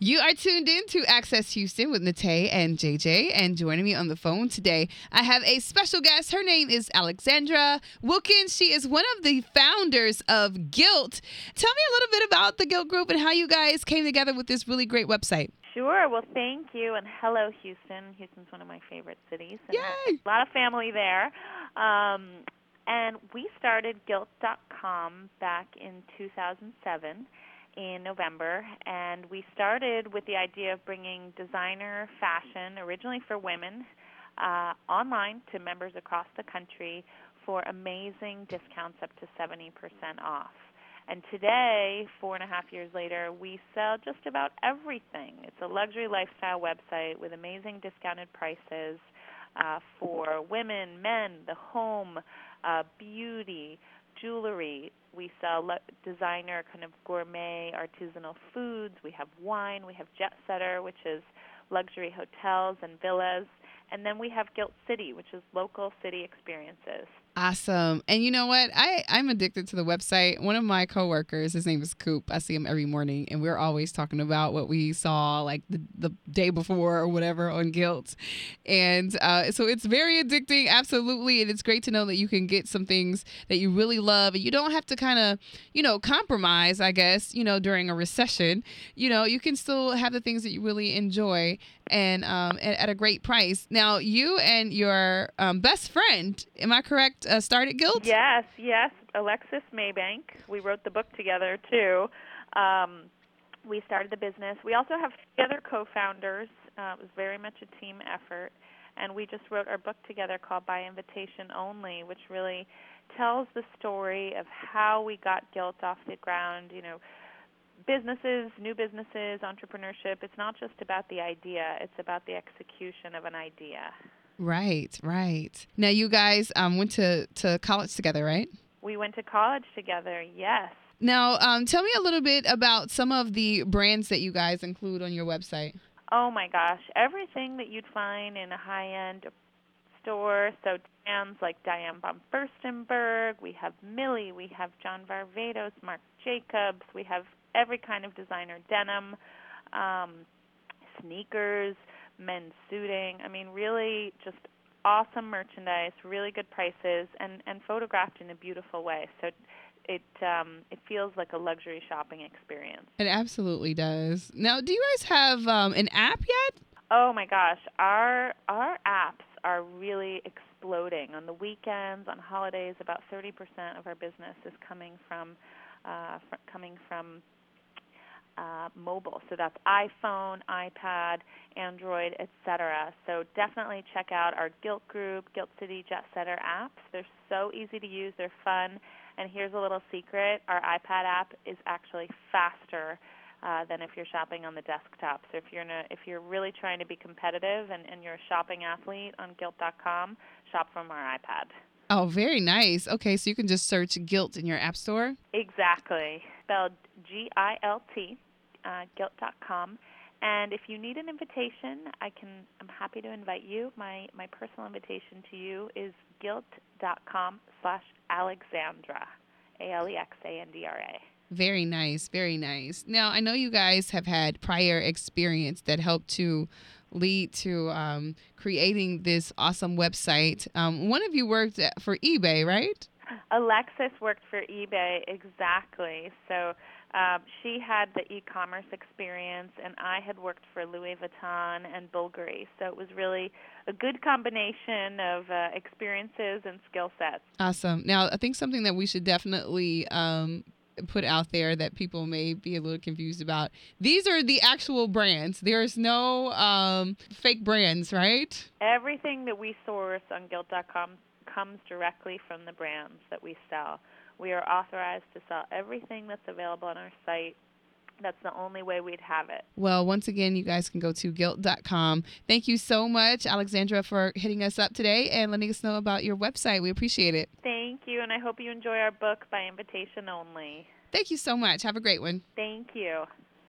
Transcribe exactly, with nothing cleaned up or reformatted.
You are tuned in to Access Houston with Natay and J J, and joining me on the phone today, I have a special guest. Her name is Alexandra Wilkins. She is one of the founders of Gilt. Tell me a little bit about the Gilt Group and how you guys came together with this really great website. Sure. Well, thank you, and hello, Houston. Houston's one of my favorite cities. And Yay! A lot of family there. Um, and we started Gilt dot com back in two thousand seven. In November, and we started with the idea of bringing designer fashion, originally for women, uh, online to members across the country for amazing discounts up to seventy percent off. And today, four and a half years later, we sell just about everything. It's a luxury lifestyle website with amazing discounted prices uh, for women, men, the home, uh, beauty, jewelry. We sell le- designer kind of gourmet artisanal foods. We have wine. We have Jet Setter, which is luxury hotels and villas. And then we have Gilt City, which is local city experiences. Awesome. And you know what? I, I'm addicted to the website. One of my coworkers, his name is Coop. I see him every morning, and we're always talking about what we saw like the, the day before or whatever on Gilt. And uh, so it's very addicting, absolutely. And it's great to know that you can get some things that you really love, and you don't have to kind of, you know, compromise, I guess, you know, during a recession. You know, you can still have the things that you really enjoy and um, at, at a great price. Now, you and your um, best friend, am I correct? Uh, started Gilt? Yes, yes. Alexis Maybank. We wrote the book together, too. Um, we started the business. We also have three other co-founders. Uh, it was very much a team effort. And we just wrote our book together called By Invitation Only, which really tells the story of how we got Gilt off the ground, you know, businesses, new businesses, entrepreneurship. It's not just about the idea. It's about the execution of an idea. Right, right. Now, you guys um, went to, to college together, right? We went to college together, yes. Now, um, tell me a little bit about some of the brands that you guys include on your website. Oh, my gosh. Everything that you'd find in a high-end store. So brands like Diane von Furstenberg, we have Millie, we have John Varvatos, Marc Jacobs, we have every kind of designer denim, um, sneakers, men's suiting. I mean, really just awesome merchandise, really good prices, and, and photographed in a beautiful way. So it um, it feels like a luxury shopping experience. It absolutely does. Now, do you guys have um, an app yet? Oh, my gosh. Our, our apps are really exploding. On the weekends, on holidays, about thirty percent of our business is coming from, uh, fr- coming from Uh, mobile. So that's iPhone, iPad, Android, et cetera. So definitely check out our Gilt Group, Gilt City, Jet Setter apps. They're so easy to use. They're fun. And here's a little secret. Our iPad app is actually faster uh, than if you're shopping on the desktop. So if you're in a, if you're really trying to be competitive and, and you're a shopping athlete on Gilt dot com, shop from our iPad. Oh, very nice. Okay, so you can just search Gilt in your app store? Exactly. Spelled G I L T, uh, Gilt dot com. And if you need an invitation, I can, I'm happy to invite you. My, my personal invitation to you is Gilt dot com slash Alexandra, A L E X A N D R A. Very nice, very nice. Now, I know you guys have had prior experience that helped to lead to um, creating this awesome website. Um, one of you worked at, for eBay, right? Alexis worked for eBay, exactly. So um, she had the e-commerce experience, and I had worked for Louis Vuitton and Bulgari. So it was really a good combination of uh, experiences and skill sets. Awesome. Now, I think something that we should definitely um, put out there that people may be a little confused about. These are the actual brands. There's no um, fake brands, right? Everything that we source on Gilt dot com comes directly from the brands that we sell. We are authorized to sell everything that's available on our site. That's the only way we'd have it. Well, once again, you guys can go to Gilt dot com. Thank you so much, Alexandra, for hitting us up today and letting us know about your website. We appreciate it. Thank you, and I hope you enjoy our book By Invitation Only. Thank you so much. Have a great one. Thank you.